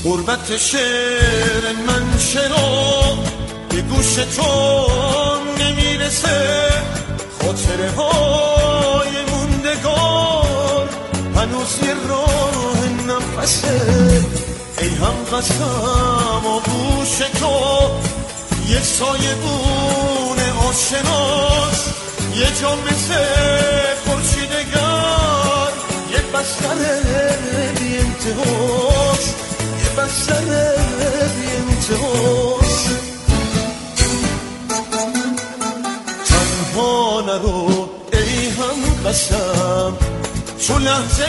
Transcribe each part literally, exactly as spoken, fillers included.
غربت شعر من چرا به گوش تو نمیرسه، خاطره های موندگار هنوز یه راه نفسه. ای هم قسم آغوش تو یه سایه بونه آشناس، یه جا مثل خورشیدگر، یه بستر بی انتهاس، یه بستر بی انتهاس. تنها نرو ای هم قسم، چون لحظه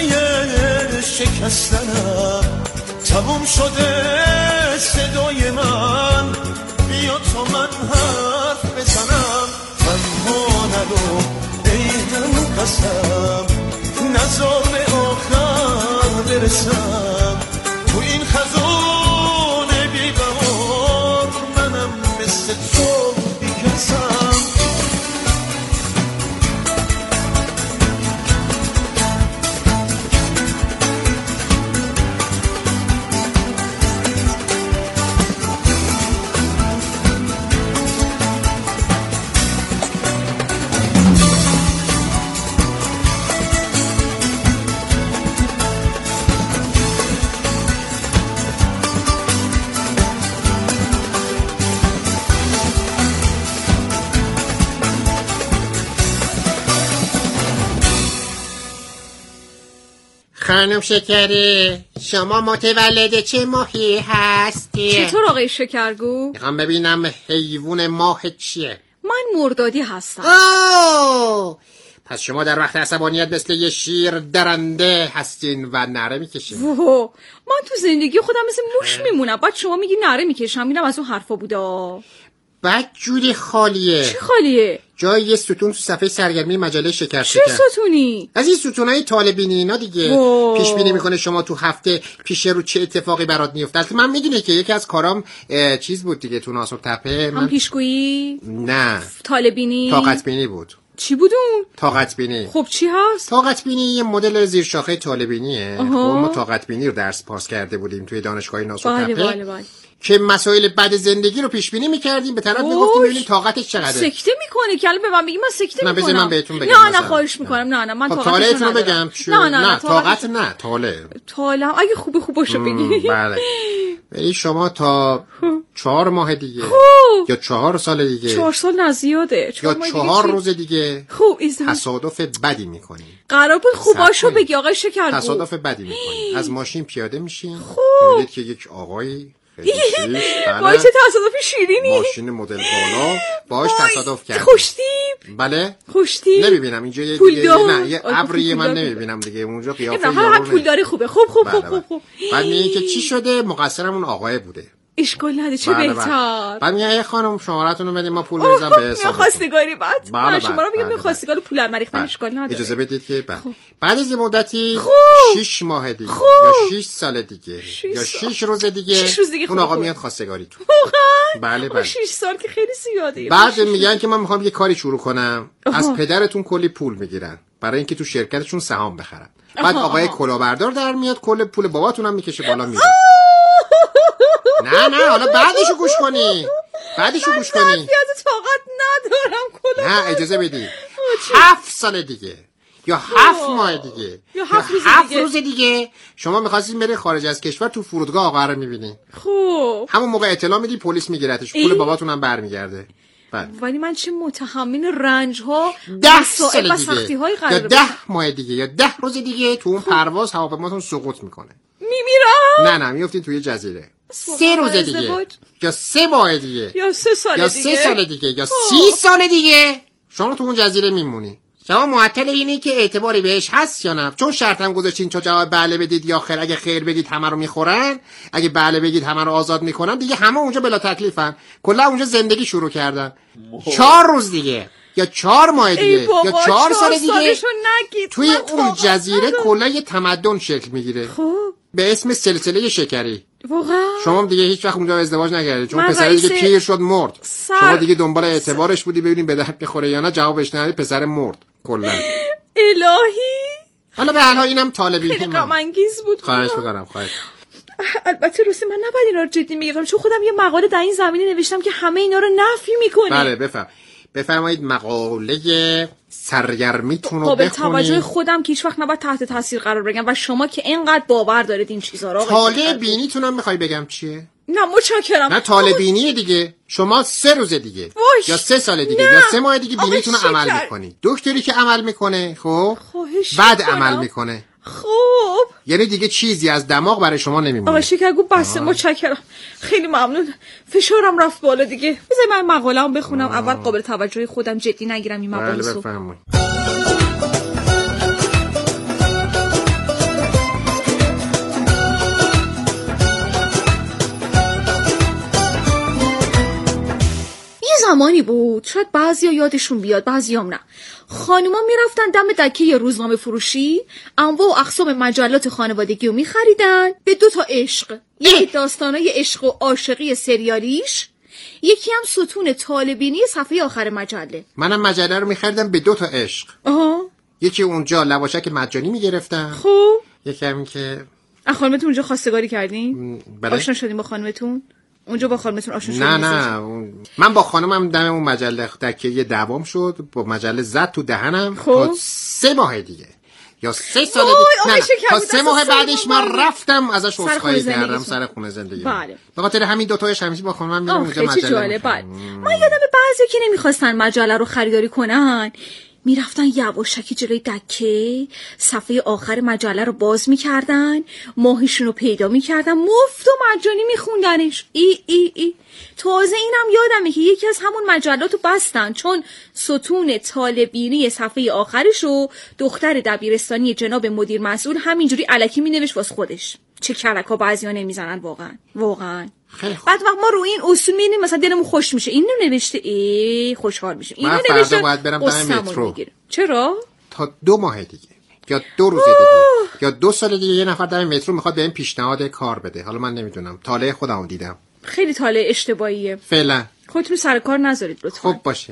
شکستنم تموم شده صدای من، بیا تا من حرف بزنم. تنها نرو ای هم قسم، نذار به آخر برسم. تو این خزان بی بهار منم مثل تو بی کسم. خانم شکری، شما متولد چه ماهی هستی؟ چطور آقای شکرگو؟ میخوام ببینم حیوان ماه چیه؟ من مردادی هستم. اوه! پس شما در وقت عصبانیت مثل یه شیر درنده هستین و نره میکشین. اوه، من تو زندگی خودم مثل موش میمونم، بعد شما میگی نره میکشم. میرم از اون حرفا بودا. بعد جوری خالیه. چی خالیه؟ جای یه ستون تو صفحه سرگرمی مجله شکر چه شکر. ستونی؟ از این ستونای طالبینی اینا دیگه. پیش بینی میکنه شما تو هفته پیش رو چه اتفاقی برات میفته. من میدونه که یکی از کارام چیز بود دیگه تو ناسک تپه. هم پیشگویی؟ نه. طالبینی؟ طاقت بینی بود. چی بود اون؟ طاقت بینی. خب چی هست؟ طاقت بینی یه مدل زیر شاخه طالبینیه. خب ما طاقت بینی رو درس پاس کرده بودیم توی دانشگاه ناسک تپه. بله بله بله. که مسائل بد زندگی رو پیش بینی می‌کردیم، به طرف میگفتیم ببینیم طاقتش چقدره. سکته میکنه که الان به من بگی من سکته نه میکنم. نه من بهتون بگم. نه نه خواهش میکنم. نه نه من خب طاقتش رو بگم. نه نه نه طاقت نه طالع. طالع اگه خوبه خوب باشه بگی. بله. ولی شما تا چهار ماه دیگه یا چهار سال دیگه، چهار سال نه زیاده، یا چهار روز دیگه خوب تصادف بدی میکنی. قرار بود خوباشو بگی آقای شکرگو. تصادف بدی میکنی. از ماشین پیاده میشین، میبینید که یک آقایی وای چه تصادف شیرینی، ماشین مدل بالا باهاش تصادف کرد. خوشتیب. بله خوشتیب. نمیبینم اینجا یه دیگه نه یه ابری من نمیبینم دیگه اونجا قیافه یارو هر پول داره خوبه. خوب خوب خوب خوب. بعد میگه که چی شده، مقصرم اون آقای بوده. اشکال نده چه بهتر. بعد میگه خانم شماره‌تون رو بدید ما پول می‌ریزم به حساب. خواستگاری بعد من شما رو میگم خواستگار پول مریختن اشکال نداره. اجازه بدید که بعد بعد از مدتی شش ماه دیگه یا شش سال دیگه یا شش روز دیگه اون آقا میاد خواستگاری تو. بله بله. شش سال که خیلی زیاده. بعد میگن که من میخوام یه کاری شروع کنم، از پدرتون کلی پول میگیرن برای اینکه تو شرکتشون سهام بخرن. بعد آقای کلاهبردار در میاد کل پول باباتون هم میکشه بالا میره. نه نه حالا بعدشو گوش کنی، بعدشو گوش کنی. من طاقت ندارم کلا. نه اجازه بدی. هفت سال دیگه یا هفت ماه دیگه یا هفت روز هفت دیگه. روز دیگه شما می‌خواستین بری خارج از کشور، تو فرودگاه آقا رو می‌بینی. خب همون موقع اطلاع میدی پلیس میگیرتش، پول باباتون هم برمیگرده. بله. ولی من چه متحمل رنج ها ده سال دیگه یا ده ماه دیگه یا ده روز دیگه تو اون پرواز هواپیماتون سقوط میکنه، میمیرم. نه نه میافتین توی جزیره. سه روز دیگه یا سه ماه دیگه یا سه سال یا دیگه سه سال دیگه یا سی سال دیگه شما تو اون جزیره میمونی. شما معطل اینی که اعتباری بهش هست یا نه؟ چون شرط هم گذاشتین چون جواب بله بدید یا خیر. اگه خیر بگید همه رو میخورن، اگه بله بگید همه رو آزاد میکنن دیگه. همه اونجا بلا تکلیفن، کلا اونجا زندگی شروع کردن. چهار روز دیگه یا چهار ماه دیگه یا چهار سال دیگه توی اون جزیره کلا یه تمدن شکل میگیره به اسم سلسله شکری. واقعا شما دیگه هیچ وقت اونجا ازدواج نکردید چون پسر دیگه پیر شد مرد. سر... شما دیگه دنبال اعتبارش بودی ببینیم به درد میخوره یا نه. جوابش ندادی، پسر مرد کلا. الهی حالا به هر حال اینم طالبی خیلی غم انگیز بود. خواهش می‌کنم. خواهش البته روسی من نباید اینا رو جدی میگیرم، چون خودم یه مقاله در این زمینه نوشتم که همه اینا رو نفی میکنه. بله بفهم بفرمایید مقاله سرگرمیتون رو بخونید. قابل توجه خودم که هیچ وقت نباید تحت تاثیر قرار بگم و شما که اینقدر باور دارید این چیزا رو. طالع بینیتون هم میخوای بگم چیه؟ نه متشکرم. نه طالع بینیه دیگه. شما سه روز دیگه باش. یا سه سال دیگه نه. یا سه ماه دیگه بینیتون رو عمل میکنید. دکتری که عمل میکنه خب بعد عمل میکنه. خب یعنی دیگه چیزی از دماغ برای شما نمیمونه. آقا شکرگو بسته. متشکرم خیلی ممنون. فشارم رفت بالا دیگه. بذار من مقاله‌ام بخونم. آه. اول قابل توجه خودم جدی نگیرم این مقاله رو. بله بفرمایید. زمانی بود شاید بعضیا یادشون بیاد بعضیام نه، خانوما میرفتن دم دکه یه روزنامه فروشی انواع و اقسام مجلات خانوادگی رو میخریدن به دو تا عشق، یکی داستانای عشق و عاشقی سریالیش، یکی هم ستون طالبینی صفحه آخر مجله. منم مجله رو میخریدم به دو تا عشق. آها. یکی اونجا لواشک مجانی میگرفتم. خب یکی همین که خانمتون اونجا خواستگاری کردین؟ بله. آشنا شدین با خانمتون؟ اونجا با خانمتون آشنا شدین؟ نه نه اون... من با خانمم دم اون مجله دکه یه دعوام شد، با مجله زد تو دهنم. خب سه ماه دیگه یا سه سال دیگه نه تا سه ماه بعدش من رفتم ازش عذرخواهی کردم سر خونه زندگی. بله. به خاطر همین دو تاش همیشه با خانمم میرم اونجا مجله. بله. من یادم بعضی که نمیخواستن مجله رو خریداری کنن میرفتن یواشکی جلوی دکه صفحه آخر مجله رو باز میکردن، ماهیشون رو پیدا میکردن، مفت و مجانی میخوندنش. ای ای ای تازه اینم یادمه که یکی از همون مجلات رو بستن چون ستون طالبینی صفحه آخرش رو دختر دبیرستانی جناب مدیر مسئول همینجوری الکی مینوشت واسه خودش. چه کلکا بعضیا نمیزنن واقعا واقعا. بعد وقت ما رو این اصول میبینیم مثلا دلمون خوش میشه اینو نوشته ای خوشحال میشیم، اینو نوشته من فردا باید برم دم مترو. چرا؟ تا دو ماه دیگه یا دو روز دیگه یا دو سال دیگه یه نفر در مترو میخواد بهم پیشنهاد کار بده. حالا من نمیدونم، طالع خودمو دیدم. خیلی طالع اشتباهیه. فعلا خودتون سر کار نذارید لطفا. خب باشه.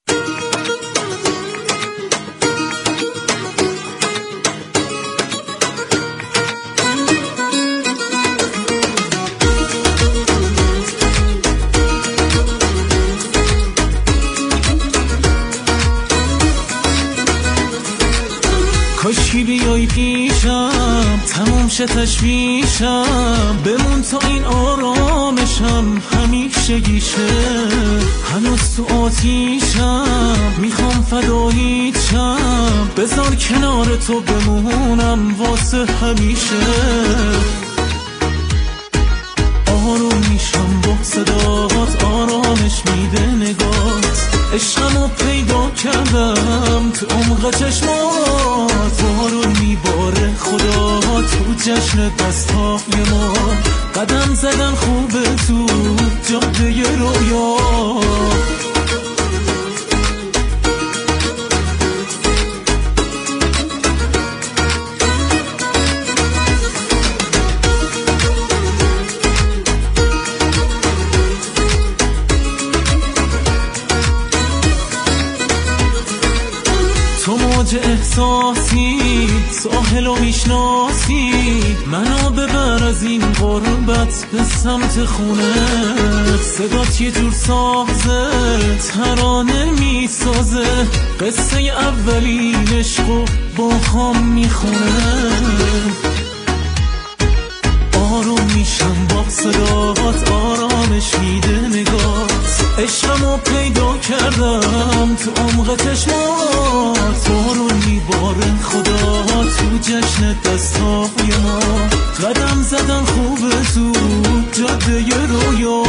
کاشکی بیای پیشم تموم شه تشویشم، بمون تا این آرامشم همیشه گیشه. هنوز تو آتیشم میخوام فداییشم، بذار کنار تو بمونم واسه همیشه. آروم میشم با صدات، آرامش میده نگات، عشقمو پیدا کردم تو عمق چشمات. بارون میباره خدا تو جشن دستای ما، قدم زدن خوبه تو جاده رویا. احساسی ساحلو میشناسی، منو ببر از این غربت به سمت خونه. صدات یه جور سازه ترانه میسازه، قصه اولین عشقو با هم میخونه. آروم میشم با صدات، آرامش میده نگات، عشقمو پیدا کردم تو عمق چشمات. بارون میباره خدا تو جشن دستای ما، قدم زدن خوبه تو جاده رویا.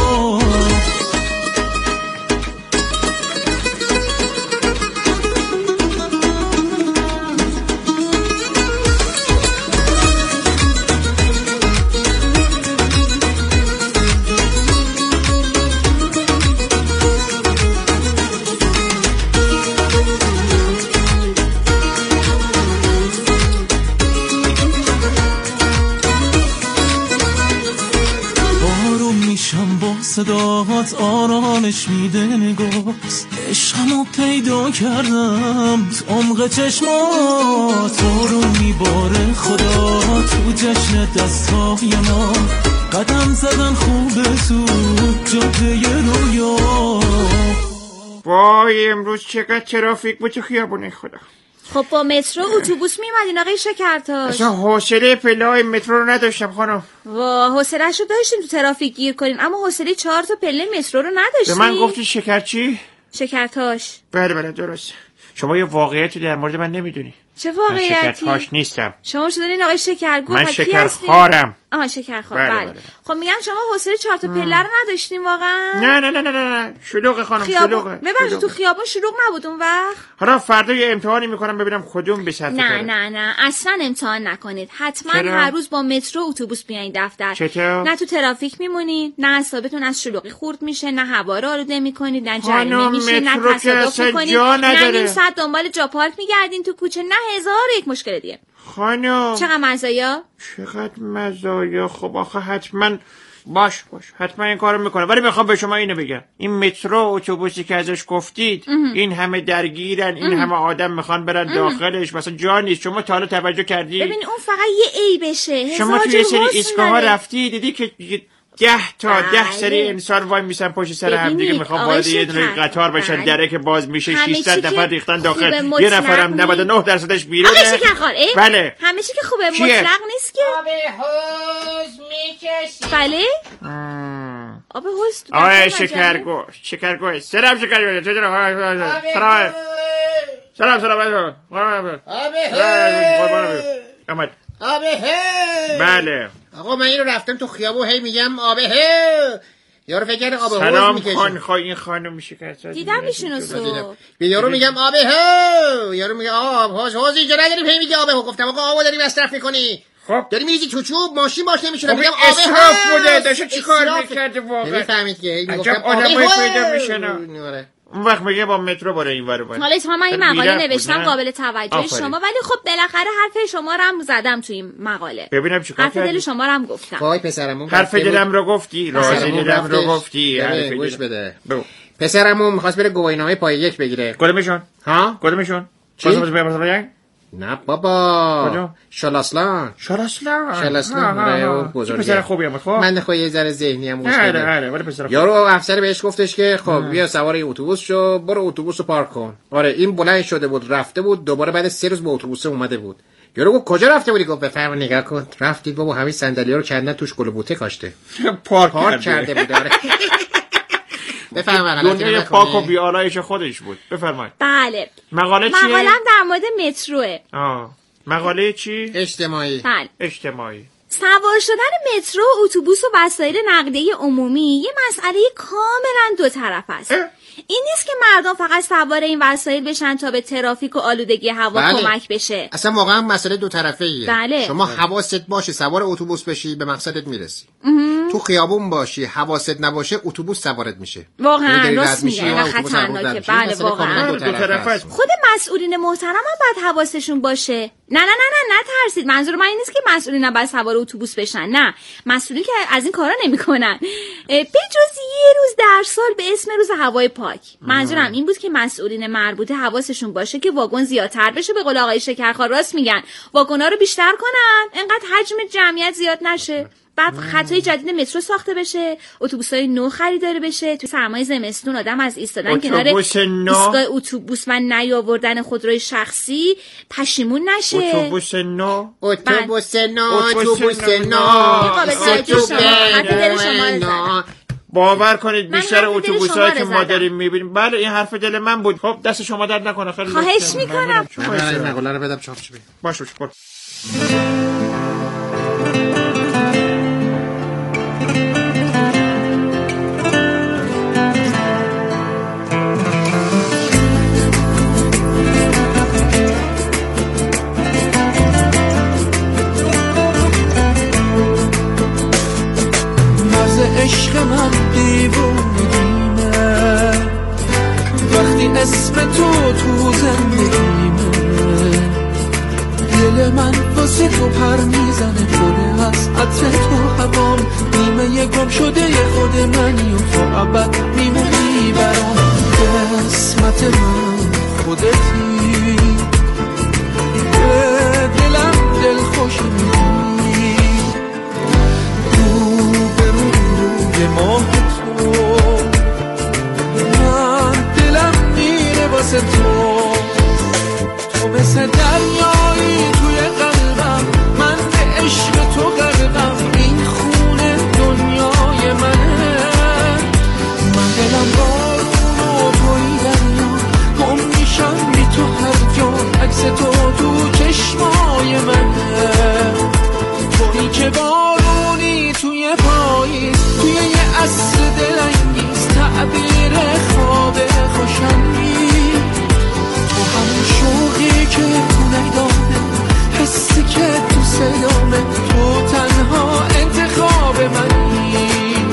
صداهات چشمات آرامش میده نگاست، عشقمو پیدا کردم تو عمق چشمات، بارون میباره خدا تو جشن دستای ما، قدم زدن خوبه تو جاده رویا. وای امروز چقدر ترافیک بود تو خیابونه خدا. خب با مترو اتوبوس میمدین آقای شکرتاش؟ اصلا حوصله پله مترو رو نداشتم خانم. وا حوصله‌شو داشتیم تو ترافیک گیر کنین، اما حوصله چهار تا پله مترو رو نداشتیم. به من گفتی شکر چی؟ شکرتاش. بله بله درست. شما یه واقعیتی در مورد من نمیدونی. چه واقعیتی؟ من شکرتاش نیستم. شما شدین آقای شکرگو. من شکرخوارم. آها شکرخوار. بله, بله. بله. خب میگم شما حوصله چهار تا پله رو نداشتین واقعا؟ نه نه نه نه نه شلوغه خانم شلوغه. ببخشید تو خیابون شلوغ نبود اون وقت؟ حالا فردا یه امتحانی میکنم ببینم کدوم به سطح نه نه نه اصلا امتحان نکنید. حتما هر روز با مترو اتوبوس بیاین دفتر. چطور؟ نه تو ترافیک میمونید، نه اعصابتون از شلوغی خورد میشه، نه هوا رو آلوده میکنید، نه جریمه میشه، نه تصادف میکنید، نه نیم ساعت دنبال جا پارک میگردین تو کوچه، نه هزار یک مشکل دیگه. خانم چقدر مزایا؟ چقدر مزایا؟ خب آخه حتما باش باش حتما این کارو میکنم، ولی میخوام به شما اینو بگم، این مترو اتوبوسی که ازش گفتید این همه درگیرن، این همه آدم میخوان برن داخلش، مثلا جا نیست. شما تا حالا توجه کردی؟ ببین اون فقط یه عیبشه. شما توی یه سری ایستگاه‌ها رفتی دیدی که ده تا ده سری انسان وای میسن پشت سر هم دیگه میخوان وارد یه دونه قطار بشن، درک باز میشه، ششصد نفر ریختن داخل، یه نفرم نود و نه درصدش بیرونه. آقای شکرخوار بله همه چی که خوبه مطلق نیست که. آب حوض میکشی. بله آب حوض. آقای شکرگو شکرگو سلام شکرگو سلام سلام سلام آب حوض آب حوض. بله آقا من اینو رفتم تو خیابون هی میگم آب حوض، یارو فکر کرده آب حوض میکشه. سلام خان این خانم میشه که دیدم میشناسو. به یارو میگم آب حوض، یارو میگه آب حوض حوض اینجا نداریم، هی میگه آب حوض. گفتم آقا آبو داری مصرف میکنی، خب داری میریزی تو چوب ماشین باش نمیشونه. میگم آب حوض بوده داشت چیکار میکرده واقعا. نمیفهمید که هی میگفتم آدمای پیدا میشن. اون وقت میگه با مترو بره این ور اون. حالا تا من این مقاله نوشتم قابل توجه شما، ولی خب بالاخره حرف شما رو هم زدم تو این مقاله. ببینم چیکار کردی. حرف دل شما رو هم گفتم. وای پسرمون حرف دلم رو گفتی، راز دلم رو گفتی. گوش بده. پسرمون می‌خواست بره گواهینامه پای یک بگیره. کدومشون؟ ها؟ کدومشون؟ چی؟ نه بابا شالاسلان شالاسلان شالاسلان آره بزرگه. پسر خوبیه خب من خب یه ذره ذهنی ام مشکل داره. آره ولی پسر خوب. یارو افسر بهش گفتش که خب بیا سوار این اتوبوس شو، برو اتوبوس رو پارک کن. آره این بلند شده بود رفته بود، دوباره بعد سه روز با اتوبوس اومده بود. یارو گفت کجا رفته بودی؟ گفت بفرما نگاه کن. رفتید بابا همین صندلی‌ها رو کندن توش گل بوته کاشته. پارک, پارک کرده بود. آره بفرمایید. دنیای پاک و بی‌آلایش خودش بود. بفرمایید. بله. مقاله چیه؟ مقاله‌ام در مورد متروه. آه. مقاله چی؟ اجتماعی. بله. اجتماعی. سوار شدن مترو، اتوبوس و وسایل نقلیه عمومی یه مسئله کاملا دو طرف است. این نیست که مردم فقط سوار این وسایل بشن تا به ترافیک و آلودگی هوا بله. کمک بشه. اصلا واقعا مسئله دو طرفه ایه. بله. شما حواست باشه سوار اتوبوس بشی به مقصدت میرسی. تو خیابون باشی حواست نباشه اتوبوس سوارت میشه. واقعا راست میگه. اینا خطرناکه. بله واقعا دو طرفه است. خود مسئولین محترم هم باید حواسشون باشه. نه نه نه نه نه ترسید. منظور من این نیست که مسئولین باید سوار اتوبوس بشن. نه، مسئولین که از این کارا نمیکنن. به جز یه روز در سال به اسم روز هوای پاک. منظورم این بود که مسئولین مربوطه حواسشون باشه که واگن زیادتر بشه. به قول آقای شکرخوار راست میگن. واگن‌ها رو بیشتر کنن، انقدر حجم جمعیت زیاد نشه. بعد خطای جدید مترو ساخته بشه، اتوبوسای نو خریداری بشه. تو سرمای زمستون آدم از ایستادن کنار ایستگاه اتوبوس و نیاوردن خودروی شخصی پشیمون نشه. اتوبوس نو اتوبوس نو اتوبوس نو باور کنید بیشتر اتوبوسایی که ما داریم میبینیم. بله این حرف دل من بود. خب دست شما درد نکنه. خیلی خواهش میکنم. من مقاله رو بدم چاپ شه. باشه شکر. عشق من دیوونگیمه وقتی اسم تو تو زندگیمه، دل دل من واسه تو پر میزنه، پره از عطر تو هوام، نیمه گم شده خود منی و تو ابد میمونی برام. قسمت من خودتی، به دلم دل خوش میدی، رو به رو روی ماه تو من دلم میره واسه تو. تو مثل دریایی توی قلبم، من به عشق تو غرقم، این خونه دنیای منه. من دلم بارون و توی دریا، گم میشم بی تو هر جا، عکس تو تو چشمای منه. تویی که بارونی توی پاییز، توی یه عصر دلانگیز، تعبیر خواب خوشنگی. تو همون شوقی که تو نیدامه، حسی که تو صدامه، تو تنها انتخاب منی.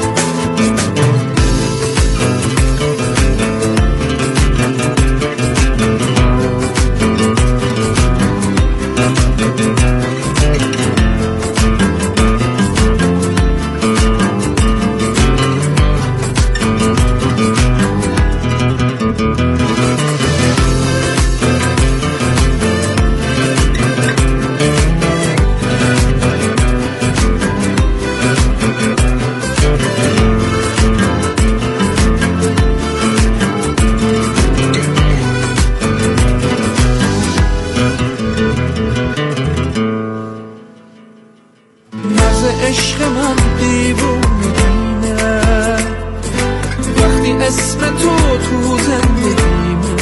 عشق من دیوونگیمه، وقتی اسم تو تو زندگیمه.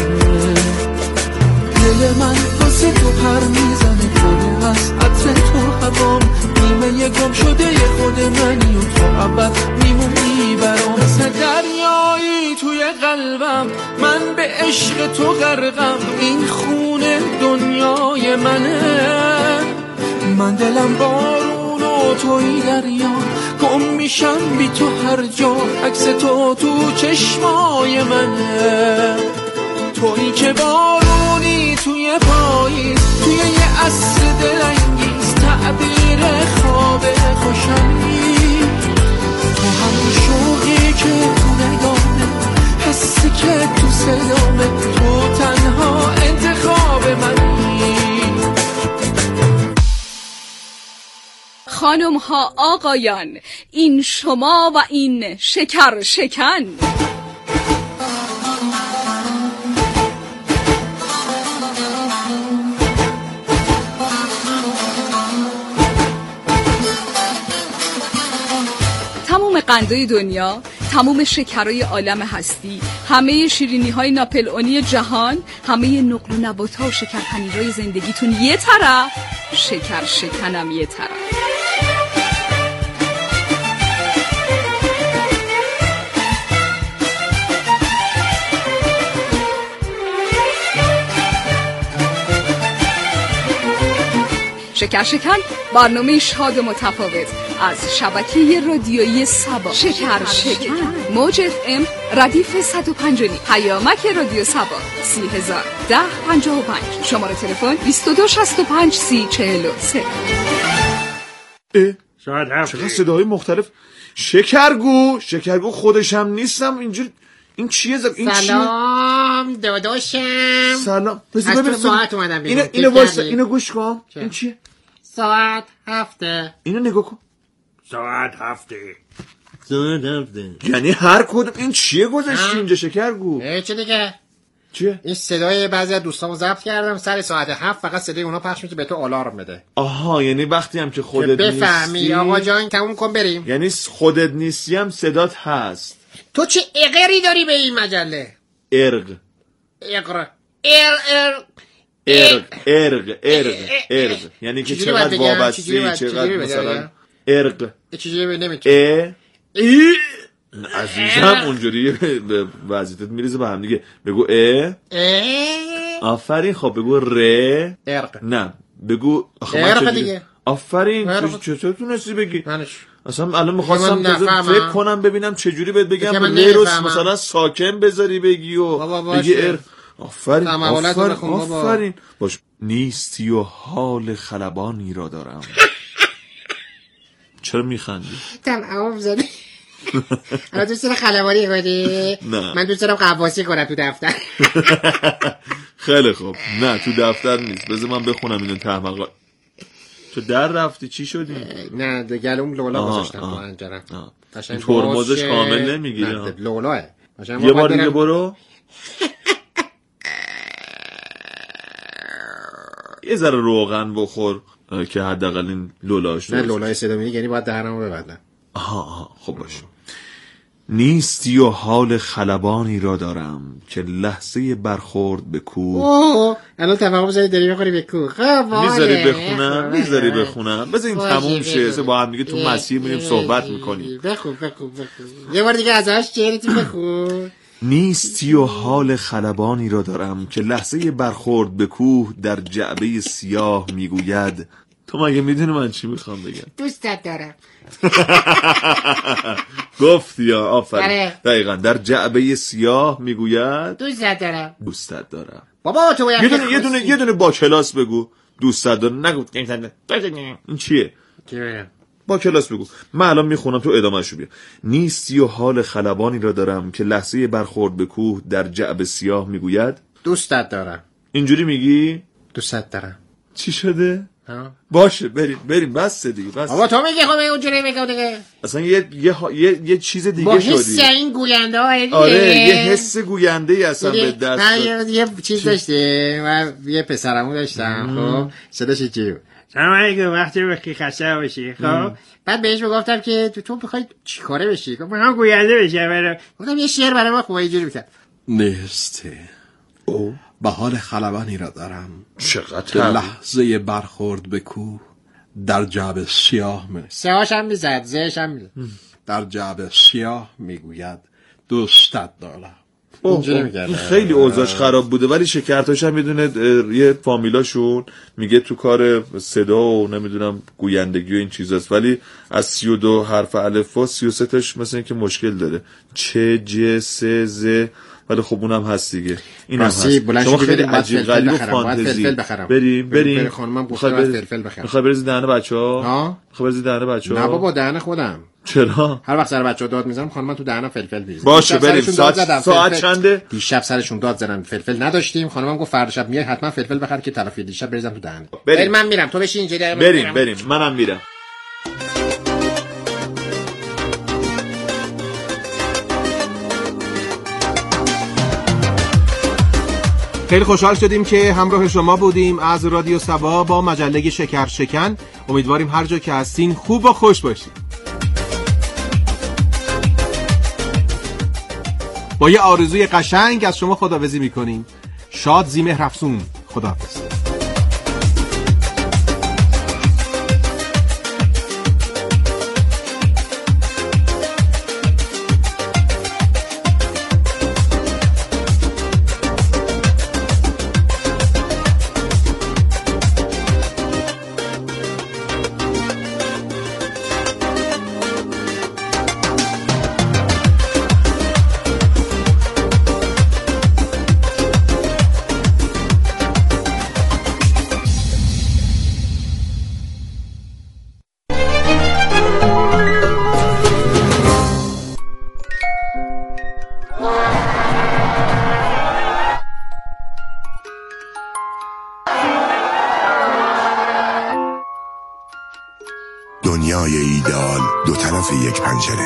دل من واسه تو پر میزنه، پره از عطر تو هوام، نیمه گم شده خود منی و تو ابد میمونی برام. مثل دریایی توی قلبم، من به عشق تو غرقم، این خونه دنیای منه. من دلم بارون و توی دریا، گم میشم بی تو هر جا، عکس تو تو چشمای منه. تویی که بارونی توی پاییز، توی یه عصر دلانگیز، تعبیر خواب خوشنگی. تو همون شوقی که تو نگامه، حسی که تو صدامه، تو تنها انتخاب منی. خانم ها آقایان، این شما و این شکر شکن. تمام قندهای دنیا، تمام شکرهای عالم هستی، همه شیرینی های ناپلئونی جهان، همه نقل و نبات ها و شکرپنیرهای زندگیتون یه طرف، شکر شکنم یه طرف. شکر شکن، برنامه شاد و متفاوت از شبکه رادیویی سبا. شکر شکن، موج اف ام ردیف صد و پنج و نیم، پیامک رادیو سبا سی هزار ده پنجاه و پنج، شماره تلفن بیست و دو شصت و پنج سی چهل و سه. اه چقدر صداهای مختلف. شکرگو شکرگو خودشم نیستم اینجور. این چیه زب... این سلام داداشم. سلام. از تو ساعت اومدم بیرون. اینو اینو واسه اینو گوش کن. این چیه؟ ساعت هفته. اینو نگاه کن. ساعت هفته. ساعت هفته. یعنی هر کدوم این چیه گذاشتی اینجا شکرگو؟ اه چه دیگه؟ چیه؟ این صدای بعضی از دوستامو ضبط کردم سر ساعت هفت، فقط صدای اونا پخش میشه به تو آلارم بده. آها، یعنی وقتی هم که خودت نیستی بفهمی آقا جان تموم کن بریم. یعنی خودت نیستی هم صدات هست. تو چه اقری داری به این مجله؟ ارق اقر ار ار ارق ارق ارق ارق یعنی که چقدر وابسته، چقدر مثلا ارق چجوری نمیتونی ای عزیزم اونجوری به وضعیتت میریزه به هم دیگه. بگو ا آفرین. خب بگو ر ارق. نه بگو ارق دیگه. آفرین. چطور تونستی بگی؟ منش اصلا الان می‌خواستم فکر کنم ببینم چه جوری بهت بگم ر رو مثلا ساکن بذاری بگی و بگی ار. آفرین آفرین آفرین باش. نیستی و حال خلبانی را دارم. چرا میخندی؟ تمام زدی. الان دوست دارم خلبانی کنی؟ نه من دوست دارم قواسی کنم تو دفتر. خیلی خوب. نه تو دفتر نیست، بذار من بخونم اینو تحمقا. تو در رفتی چی شدی؟ نه گلوم لولا گذاشتم با انجرم. ترمزش کامل نمیگیره. لولاه. یه بار دیگه برو. یه ذره روغن بخور که حداقل این لولاش نه لولای صدا میگی یعنی باید دهنمو ببندم. آها آها خب باشه. نیستی و حال خلبانی را دارم که لحظه برخورد به کوه. اوه الان تفاهم زدی داری بخوری به کوه. خب میذاری بخونم میذاری بخونم بذار این تموم شه با هم دیگه تو مسیر میریم صحبت میکنیم. بخون بخون بخون یه بار دیگه ازش چهرتی بخون. نیستی و حال خلبانی را دارم که لحظه برخورد به کوه در جعبه سیاه میگوید. تو مگه میدونی من چی میخوام بگم؟ دوستت دارم. گفتی یا آفرین. دقیقا در جعبه سیاه میگوید دوستت دارم. دوستت دارم. بابا تو باید یه دونه یه دونه یه دونه با کلاس بگو دوستت دارم. نگو این چیه؟ با کلاس بگو. من الان میخونم تو ادامه‌شو بیا. نیستی و حال خلبانی را دارم که لحظه برخورد به کوه در جعبه سیاه میگوید دوستت دارم. اینجوری میگی؟ دوستت دارم. چی شده؟ باشه بریم بریم بس دیگه بس. بابا تو میگی خب اونجوری میگم دیگه. اصلا یه یه یه, یه چیز دیگه با شدی. با حس این گوینده ها دیگه. آره یه حس گوینده ای اصلا به دست داد. یه چیز داشته و یه پسرمو داشتم خب صداش چی بود؟ سلام علیکم وقتی بخی خسته باشی خب بعد بهش میگفتم که تو تو بخوای چیکاره بشی؟ گفتم من گوینده بشم. گفتم یه شعر برای ما خوبه اینجوری میگه. نیستی او به حال خلبانی را دارم چقدر لحظه برخورد به کوه در جعبه سیاه می سیاهش هم میزد زهش هم میزد در جعبه سیاه میگوید دوستت دارم. این خیلی اوضاعش خراب بوده ولی شکرتاش هم میدونه یه فامیلاشون میگه تو کار صدا و نمیدونم گویندگی و این چیزاست ولی از سی و دو حرف الفبا سی و سه تاش مثلا اینکه مشکل داره چه ج س ز ولی خب اونم هست دیگه اینم هست. شما خیلی عجیب غریب و فانتزی. بریم بریم خانمم گفته باید فلفل بخرم. میخوای بریزی دهن بچه‌ها؟ ها میخوای بریزی دهن بچه‌ها؟ نه بابا دهن خودم. چرا؟ هر وقت سر بچه‌ها داد میزنم خانمم تو دهنم فلفل بریزه. باشه بریم. ساعت ساعت چنده؟ دیشب سرشون داد زدن فلفل نداشتیم خانمم گفت فردا شب میای حتما فلفل بخر که تلافی دیشب بریزم تو دهن. بریم من میرم تو بشین اینجا. بریم بریم منم میرم. خیلی خوشحال شدیم که همراه شما بودیم از رادیو سبا با مجله شکر شکن. امیدواریم هر جا که هستین خوب و خوش باشید. با یه آرزوی قشنگ از شما خداحافظی میکنیم. شاد زیمهر افسون. خداحافظ. دنیای ایدئال دو طرف یک پنجره.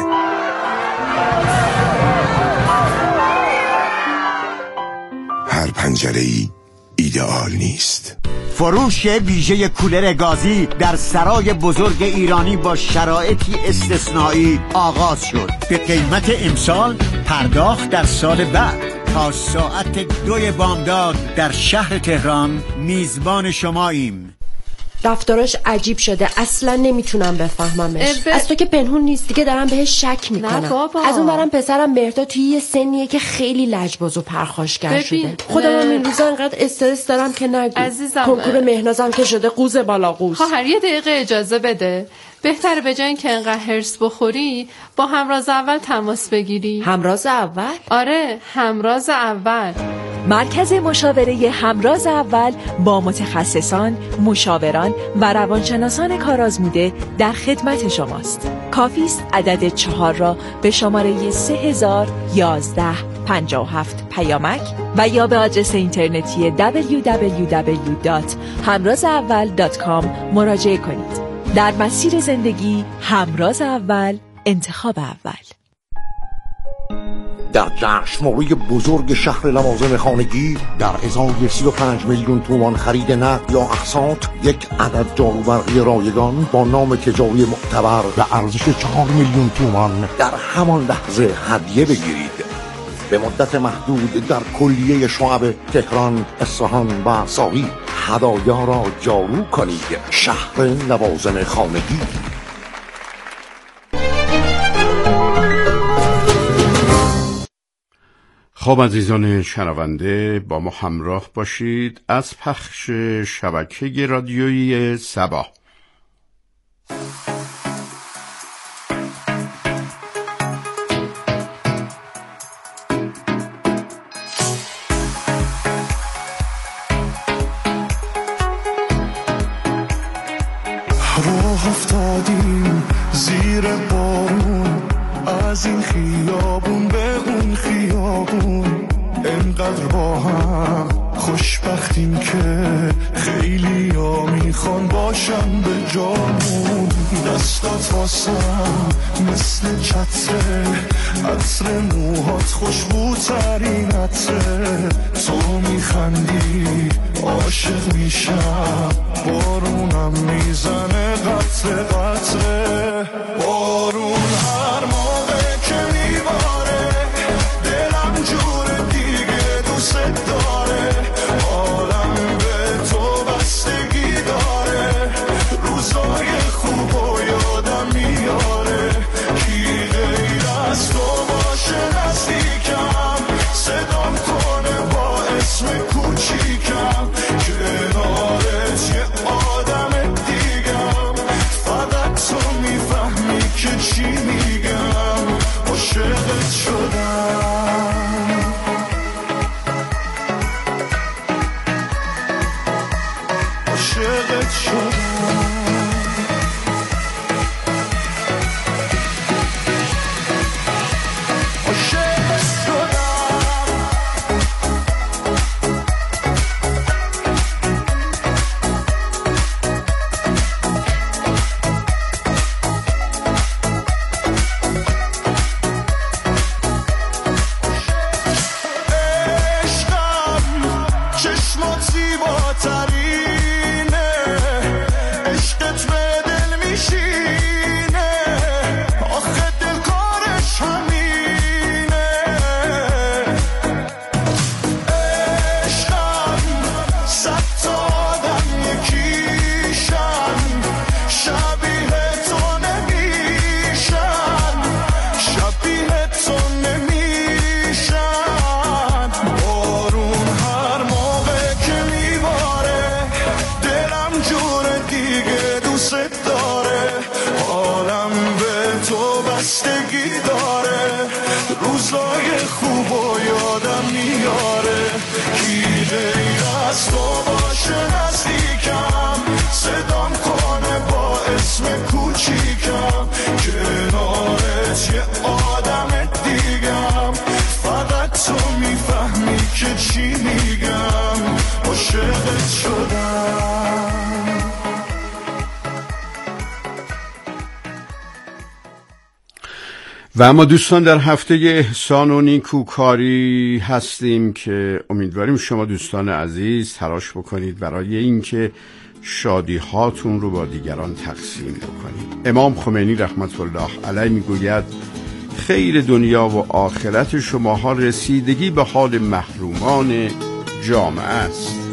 هر پنجره ای ایدئال نیست. فروش ویژه کولر گازی در سرای بزرگ ایرانی با شرایطی استثنایی آغاز شد. به قیمت امسال، پرداخت در سال بعد. تا ساعت دوی بامداد در شهر تهران میزبان شماییم. رفتارش عجیب شده، اصلا نمیتونم بفهممش. ب... از تو که پنهون نیست دیگه دارم بهش شک میکنم. از اون برم پسرم مهرداد توی یه سنیه که خیلی لجباز و پرخاشگر شده. خودم هم این روزا انقدر استرس دارم که نگو. عزیزم کنکور مهنازم که شده قوز بالا قوز. خواهر یه دقیقه اجازه بده. بهتره به جای اینکه انقدر هرس بخوری با همراز اول تماس بگیری. همراز اول؟ آره همراز اول. مرکز مشاوره همراز اول با متخصصان، مشاوران و روانشناسان کارآزموده در خدمت شماست. کافی است عدد چهار را به شماره سه هزار و یازده پنجاه و هفت پیامک و یا به آدرس اینترنتی دبلیو دبلیو دبلیو دات همراز اول دات کام مراجعه کنید. در مسیر زندگی همراز اول، انتخاب اول. در جشنواره بزرگ شهر لوازم خانگی در ازای سی و پنج میلیون تومان خرید نقد یا اقساط یک عدد جاروبرقی رایگان با نام تجاری معتبر به ارزش چهار میلیون تومان در همان لحظه هدیه بگیرید. به مدت محدود در کلیه شعب تهران، اصفهان و ساقی هدایا را جارو کنید. شهر لوازم خانگی. خب عزیزان شنونده، با ما همراه باشید از پخش شبکه رادیویی سبا. راه افتادیم زیر بارون، از این خیابون به اون خیابون، انقدر با هم خوشبختیم که خیلی ها میخوان باشن به جامون. دستات واسم مثل چتره، عطر موهات خوشبوترین عطره، تو میخندی عاشق میشم، بارونم میزنه قطره قطره. بارون هر موقع که میباره دلم جور دیگه دوست داره، عالم به تو بستگی داره، روزای خوب و یادم میاره، کی غیر از تو باشه نزدیکم، صدام کنه با اسم کوچیکم، کنارت یه آدم دیگم، فقط تو میفهمی که چی میگم، عاشقت شدم. عاشقت شدم. و اما دوستان در هفته احسان و نیکوکاری هستیم که امیدواریم شما دوستان عزیز تلاش بکنید برای اینکه شادی هاتون رو با دیگران تقسیم بکنید. امام خمینی رحمت الله علیه میگوید خیر دنیا و آخرت شماها رسیدگی به حال محرومان جامعه است.